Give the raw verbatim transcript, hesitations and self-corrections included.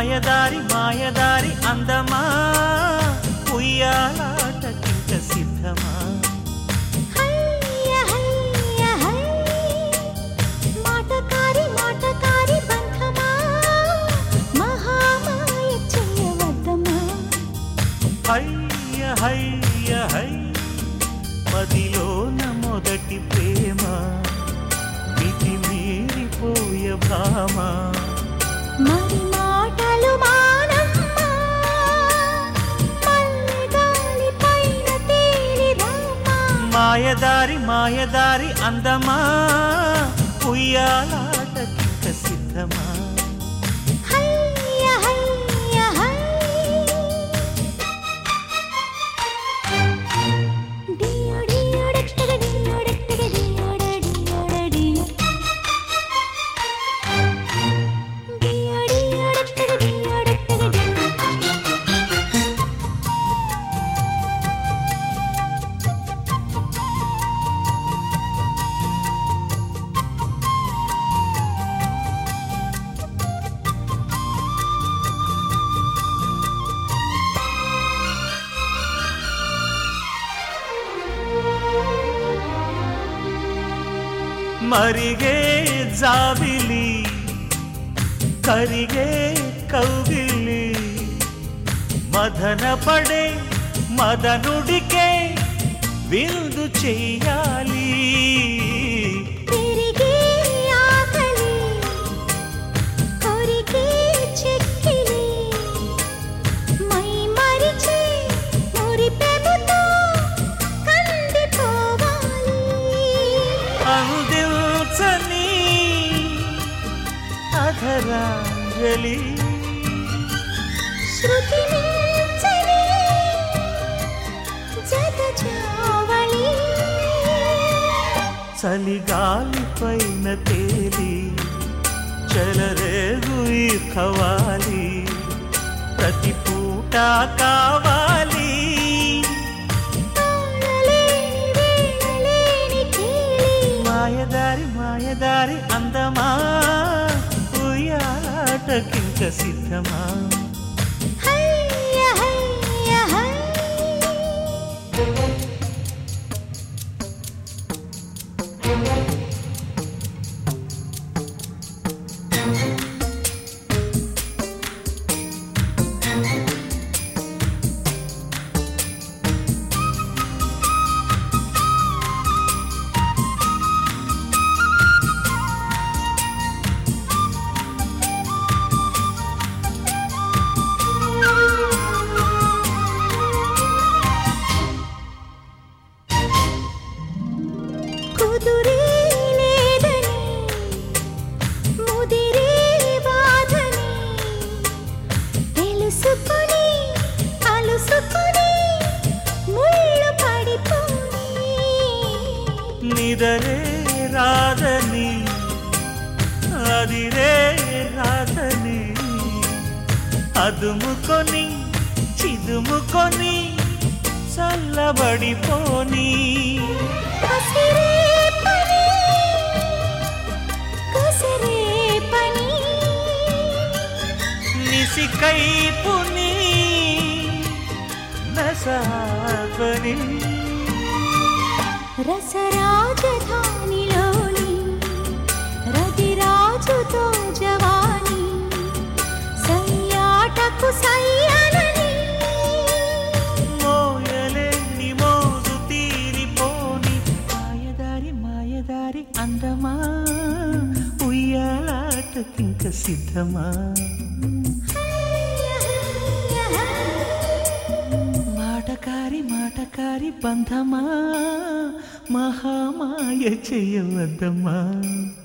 మాయదారి మాయదారి అందమా ఉయ్యాలాటకింక సిద్ధమా మాటకారి మాటకారి బంధమా మహామాయ చేయవద్దమా హయ్య హయ్య హై మదిలోన మొదటి ప్రేమ మితి మీరిపోయ భామ మరి మాటలు మానమ్మా మల్లెగాలి పైన తేలి రామా మాయదారి మాయదారి అందమా ఉయ్యాలాటకింక సిద్ధమా హయ్య హయ్య హై డియో డియో డట్టగ డియో డట్టగ డియో డియో డియో డియో డియో డట్టగ డియో డట్టగ డియో మరిగే జాబిలి కరిగే కౌగిలి మదన పడే మదనుడికే విందు చెయ్యాలి పెరిగే ఆకలి కొరికే చెక్కిలి మై మరిచే మురిపెముతో కందిపోవాలి అందించని అధరాంజలి శృతి మించని జగజావళి చలిగాలి పైన తేలి చెలరేగు ఈ ఖవాలి ప్రతి పూట కావాలి తాళలేని వేళలేని కేళి మాయదారి మాయదారి అందమా ఉయ్యాలాటకింక సిద్ధమా హయ్య హయ్య హై కుదురే లేదని ముదిరే బాధని తెలుసుకొని అలుసుకొని ముళ్ళు పడిపోయి నిదరే రాదని అదిరే రాదని అదుముకొని చిదుముకొని చల్లబడిపోని కసిరే పని కసిరే పని నిసికైపుని నసాగని రసరాజధానిలోని రతిరాజుతో జవాని సయ్యాటకు సయ్యనని మోయలేని మోజు తీరిపోని మాయదారి మాయదారి అందమా ఉయ్యాలాటకింక సిద్ధమా మాటకారి మాటకారి బంధమా మహామాయ చేయవద్దమా